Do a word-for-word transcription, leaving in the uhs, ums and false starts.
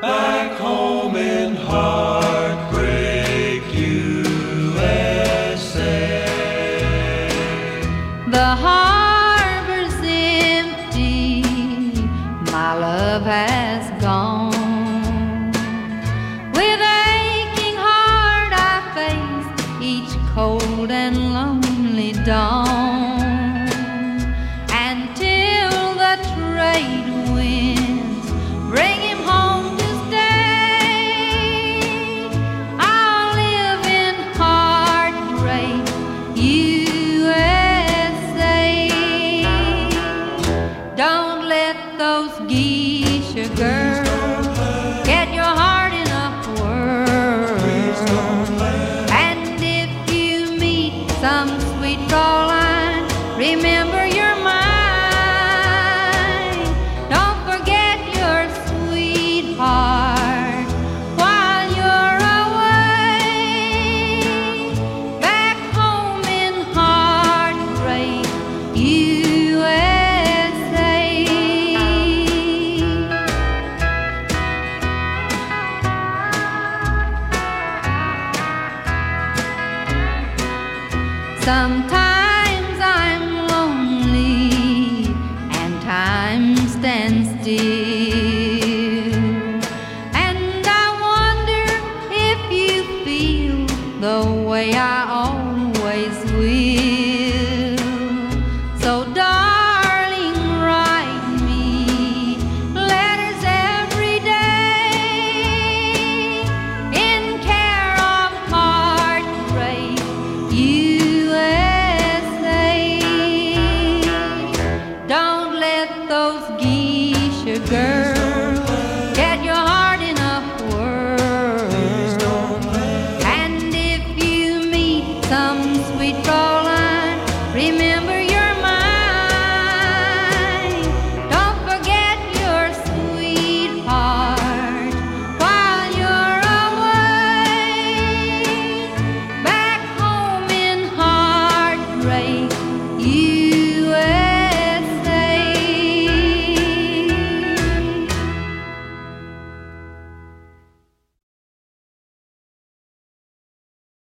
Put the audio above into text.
back home in Heartbreak, U S A. The harbor's empty, my love has gone. With aching heart I face each cold and lonely dawn, until the trade winds bring him home to stay. I'll live in Heartbreak, U S A. Don't let those geisha girls get your heart in a whirl. And if you meet some sweet Fraulein, remember you're mine. Don't forget your sweetheart while you're away. Back home in Heartbreak, U S A. Sometimes I'm lonely and time stands still, and I wonder if you feel the way I always will. So darling, write me letters every day in care of Heartbreak, U S A. Don't let those geisha girls